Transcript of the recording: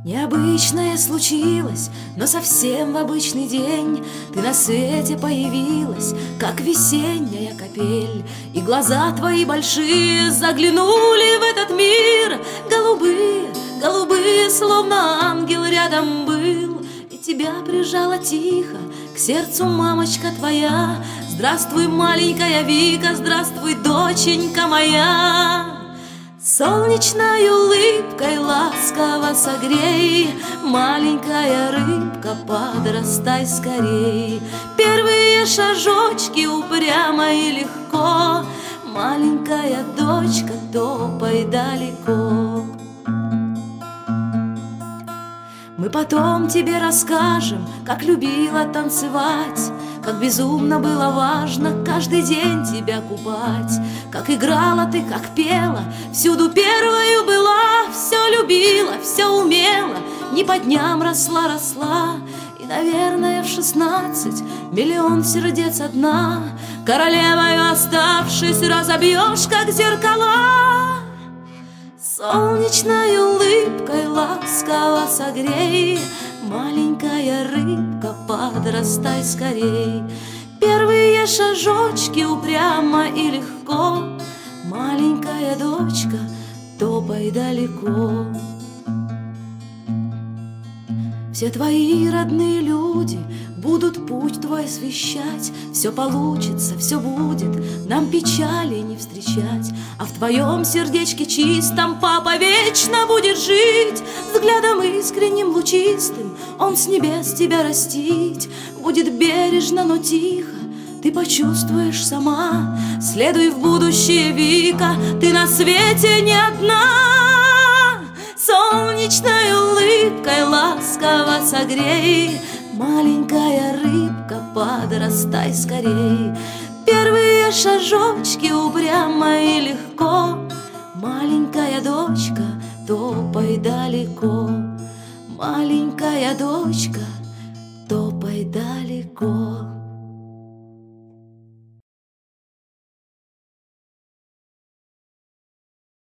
Необычное случилось, но совсем в обычный день ты на свете появилась, как весенняя капель, и глаза твои большие заглянули в этот мир. Голубые, голубые, словно ангел рядом был, и тебя прижала тихо к сердцу мамочка твоя. Здравствуй, маленькая Вика, здравствуй, доченька моя. Солнечной улыбкой ласково согрей, маленькая рыбка, подрастай скорей. Первые шажочки упрямо и легко, маленькая дочка, топай далеко. Мы потом тебе расскажем, как любила танцевать, как безумно было важно каждый день тебя купать, как играла ты, как пела, всюду первою была, все любила, все умела, не по дням росла, и, наверное, в 16 миллион сердец одна, королевою оставшись, разобьешь, как зеркала. Солнечной улыбкой ласково согрей, маленькая рыбка, подрастай скорей. Первые шажочки упрямо и легко, маленькая дочка, топай далеко. Все твои родные люди будут путь твой освещать, все получится, все будет, нам печали не встречать. А в твоем сердечке чистом папа вечно будет жить, взглядом искренним, лучистым он с небес тебя растить будет бережно, но тихо. Ты почувствуешь сама, следуй в будущее, Вика, ты на свете не одна. Солнечной улыбкой ласково согрей, маленькая рыбка, подрастай скорей. Первые шажочки упрямо и легко, маленькая дочка, топай далеко. Маленькая дочка, топай